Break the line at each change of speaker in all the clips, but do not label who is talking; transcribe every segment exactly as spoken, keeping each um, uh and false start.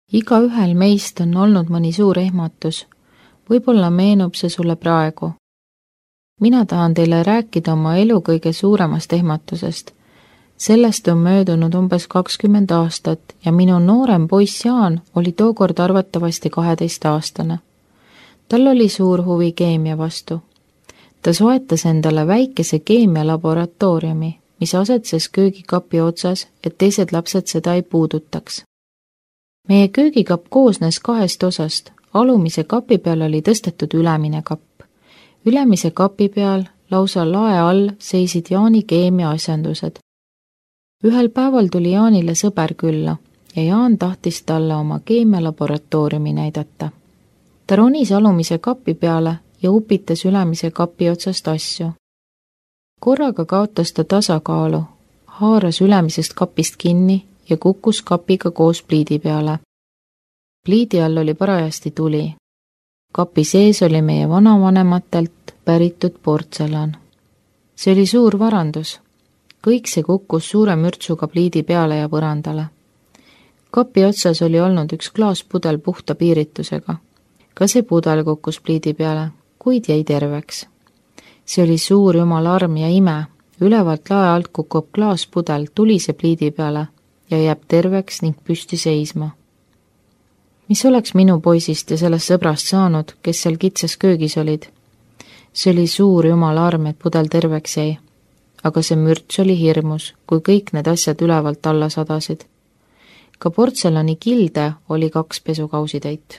Igaühel meist on olnud mõni suur ehmatus. Võib-olla meenub see sulle praegu. Mina tahan teile rääkida oma elu kõige suuremast ehmatusest. Sellest on möödunud umbes kakskümmend aastat ja minu noorem poiss Jaan oli tookord arvatavasti kaheteistaastane. Tal oli suur huvi keemia vastu. Ta soetas endale väikese keemialaboratooriumi, mis asetses köögikapi otsas, et teised lapsed seda ei puudutaks. Meie köögikapp koosnes kahest osast. Alumise kapi peal oli tõstetud ülemine kapp. Ülemise kapi peal lausa lae all seisid Jaani keemia asjandused. Ühel päeval tuli Jaanile sõber külla ja Jaan tahtis talle oma keemialaboratooriumi näidata. Ta ronis alumise kapi peale ja upitas ülemise kapi otsast asju. Korraga kaotas ta tasakaalu, haaras ülemisest kapist kinni ja kukkus kapiga koos pliidi peale. Pliidi all oli parajasti tuli. Kapi sees oli meie vanavanematelt päritud portselan. See oli suur varandus. Kõik see kukkus suure mürtsuga pliidi peale ja põrandale. Kapi otsas oli olnud üks klaaspudel puhta piiritusega. Ka see pudel kukkus pliidi peale, kuid jäi terveks. See oli suur jumala arm ja ime. Ülevalt lae alt kukub klaaspudel tulise pliidi peale ja jääb terveks ning püsti seisma. Mis oleks minu poisist ja sellest sõbrast saanud, kes seal kitsas köögis olid? See oli suur jumala arm, et pudel terveks jäi. Aga see mürts oli hirmus, kui kõik need asjad ülevalt alla sadasid. Ka portselani kilde oli kaks pesukausitäit.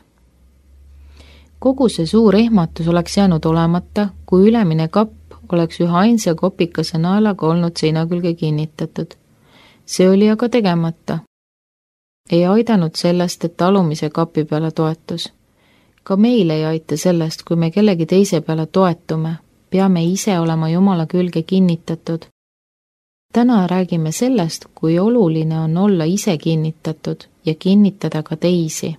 Kogu see suur ehmatus oleks jäänud olemata, kui ülemine kapp oleks ühe ainsa kopikase naelaga olnud seina külge kinnitatud. See oli aga tegemata. Ei aidanud sellest, et alumise kapi peale toetus. Ka meil ei aita sellest, kui me kellegi teise peale toetume. Peame ise olema Jumala külge kinnitatud. Täna räägime sellest, kui oluline on olla ise kinnitatud ja kinnitada ka teisi.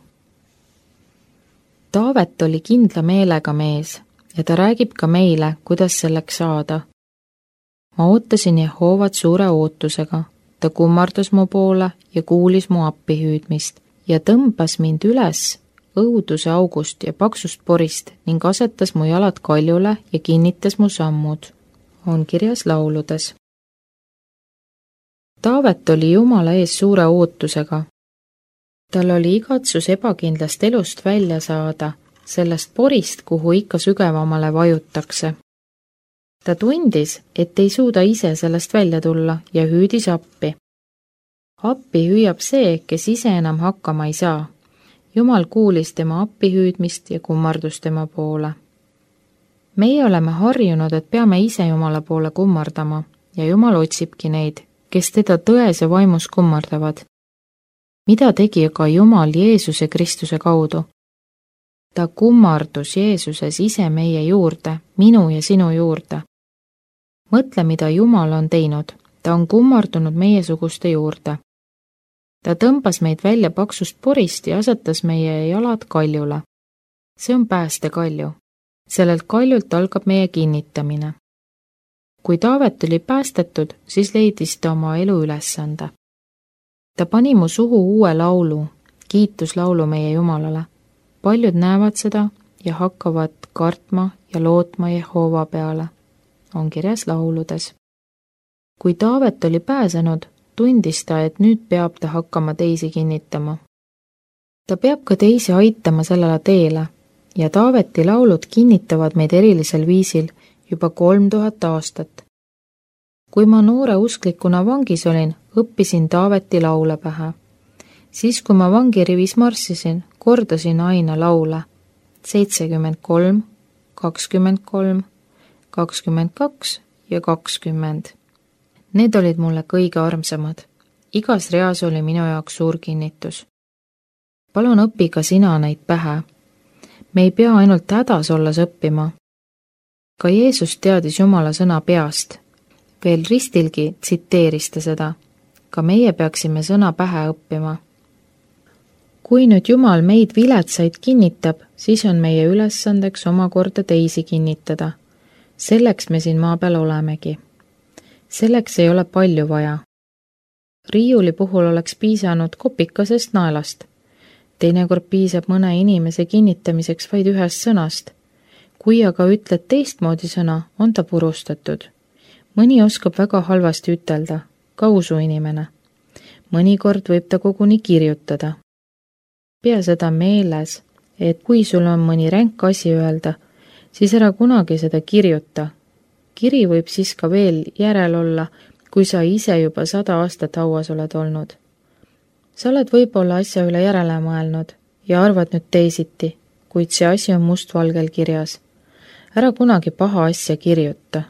Taavet oli kindla meelega mees ja ta räägib ka meile, kuidas selleks saada. Ma ootasin Jehoovat suure ootusega. Ta kummardus mu poole ja kuulis mu appihüüdmist ja tõmbas mind üles õuduse august ja paksust porist ning asetas mu jalad kaljule ja kinnitas mu sammud, on kirjas lauludes. Taavet oli Jumala ees suure ootusega. Tal oli igatsus ebakindlast elust välja saada, sellest porist, kuhu ikka sügavamale vajutakse. Ta tundis, et ei suuda ise sellest välja tulla ja hüüdis appi. Appi hüüab see, kes ise enam hakkama ei saa. Jumal kuulis tema appihüüdmist ja kummardus tema poole. Meie oleme harjunud, et peame ise Jumala poole kummardama ja Jumal otsibki neid, kes teda tões ja vaimus kummardavad. Mida tegi aga Jumal Jeesuse Kristuse kaudu? Ta kummardus Jeesuses ise meie juurde, minu ja sinu juurde. Mõtle, mida Jumal on teinud. Ta on kummardunud meiesuguste juurde. Ta tõmbas meid välja paksust porist ja asetas meie jalad kaljule. See on päästekalju. Sellelt kaljult algab meie kinnitamine. Kui Taavet oli päästetud, siis leidis ta oma elu ülesande. Ta pani mu suhu uue laulu, kiituslaulu meie Jumalale. Paljud näevad seda ja hakkavad kartma ja lootma Jehova peale, on kirjas lauludes. Kui Taavet oli pääsenud, tundis ta, et nüüd peab ta hakkama teisi kinnitama. Ta peab ka teisi aitama sellele teele ja Taaveti laulud kinnitavad meid erilisel viisil juba kolm tuhat aastat. Kui ma noore usklikuna vangis olin, õppisin Taaveti laule pähe. Siis, kui ma vangirivis marssisin, kordasin aina laule seitsekümmend kolm, kakskümmend kolm, kakskümmend kaks ja kakskümmend. Need olid mulle kõige armsamad. Igas reas oli minu jaoks suur kinnitus. Palun õpi ka sina neid pähe. Me ei pea ainult hädas olles õppima. Ka Jeesus teadis Jumala sõna peast. Veel ristilgi tsiteeris ta seda. Ka meie peaksime sõna pähe õppima. Kui nüüd Jumal meid viletsaid kinnitab, siis on meie ülesandeks omakorda teisi kinnitada. Selleks me siin maa peal olemegi. Selleks ei ole palju vaja. Riiuli puhul oleks piisanud kopikasest naelast. Teinekord piisab mõne inimese kinnitamiseks vaid ühest sõnast. Kui aga ütled teistmoodi sõna, on ta purustatud. Mõni oskab väga halvasti ütelda, ka usuinimene. Mõnikord võib ta koguni kirjutada. Pea seda meeles, et kui sul on mõni ränk asi öelda, siis ära kunagi seda kirjuta. Kiri võib siis ka veel järel olla, kui sa ise juba sada aastat hauas oled olnud. Sa oled võib-olla asja üle järele mõelnud ja arvad nüüd teisiti, kuid see asi on mustvalgel kirjas. Ära kunagi paha asja kirjuta.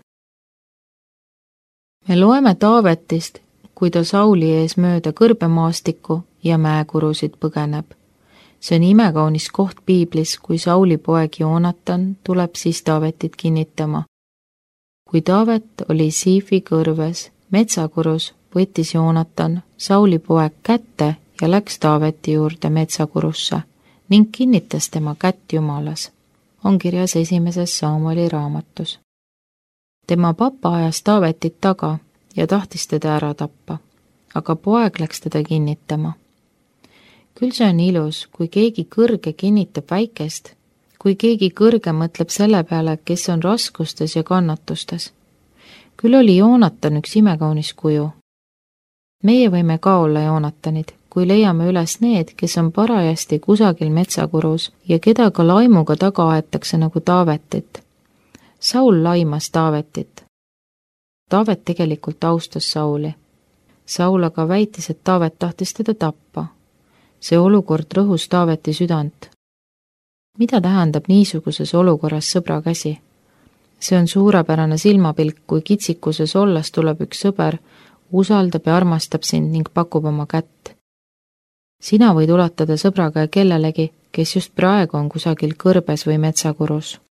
Me loeme Taavetist, kui ta Sauli ees mööda kõrbemaastikku ja mäekurusid põgeneb. See on imekaunis koht piiblis, kui Sauli poeg Joonatan tuleb siis Taavetit kinnitama. Kui Taavet oli Siifi kõrves metsakurus, võttis Joonatan Sauli poeg kätte ja läks Taaveti juurde metsakurusse ning kinnitas tema kätt Jumalas. On kirjas esimeses Samueli raamatus. Tema papa ajas Taavetit taga ja tahtis teda ära tappa, aga poeg läks teda kinnitama. Küll see on ilus, kui keegi kõrge kinnitab väikest, kui keegi kõrge mõtleb selle peale, kes on raskustes ja kannatustes. Küll oli Joonatan üks imekaunis kuju. Meie võime ka olla Joonatanid, kui leiame üles need, kes on parajasti kusagil metsakurus ja keda ka laimuga taga aetakse nagu Taavetit. Saul laimas Taavetit. Taavet tegelikult austas Sauli. Saul aga väitis, et Taavet tahtis teda tappa. See olukord rõhus Taaveti südant. Mida tähendab niisuguses olukorras sõbra käsi? See on suurepärane silmapilk, kui kitsikuses olles tuleb üks sõber, usaldab ja armastab sind ning pakub oma kätt. Sina võid ulatada sõbra käe kellelegi, kes just praegu on kusagil kõrbes või metsakurus.